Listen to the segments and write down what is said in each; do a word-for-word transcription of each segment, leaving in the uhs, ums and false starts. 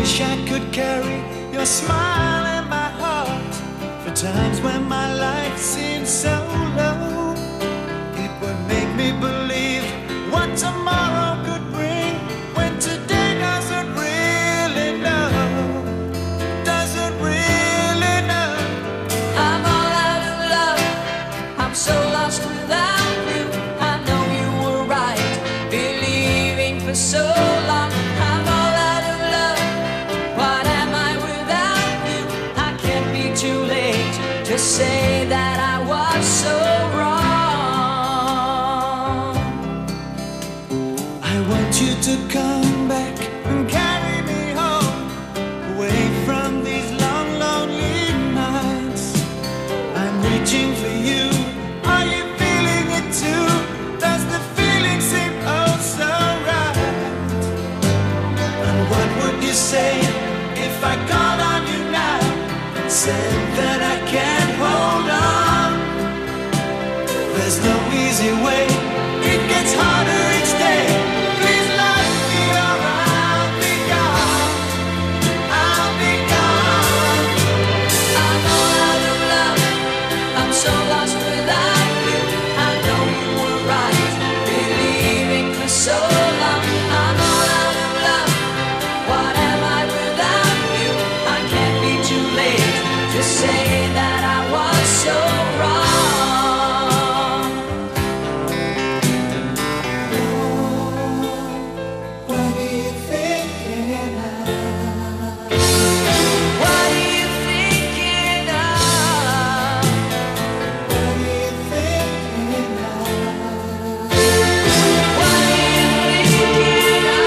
wish I could carry your smile in my heart for times when my life seems so low. It would make me believe what tomorrow could bring when today doesn't really know, doesn't really know. I'm all out of love, I'm so lost without you. I know you were right, believing for so long. I'm all out of love, what am I without you? I can't be too late to say that I was so wrong. I want you to come back and carry me home, away from these long, lonely nights. I'm reaching for you, are you feeling it too? Does the feeling seem oh so right? And what would you say if I called on you now and said that I can't hold on? There's no easy way, it gets harder each day. Please let me or I'll be gone, I'll be gone. I'm all out of love, I'm so lost without you. I know you were right, believing for so long. I'm all out of love, what am I without you? I can't be too late to say that I was so wrong. What are you thinking of? What are you thinking of? What are you thinking of? What are you thinking of?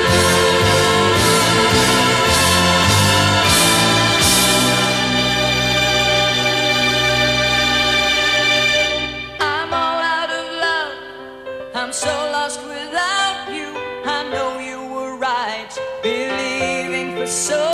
I'm all out of love, I'm so lost without you. I know you were right, believing for so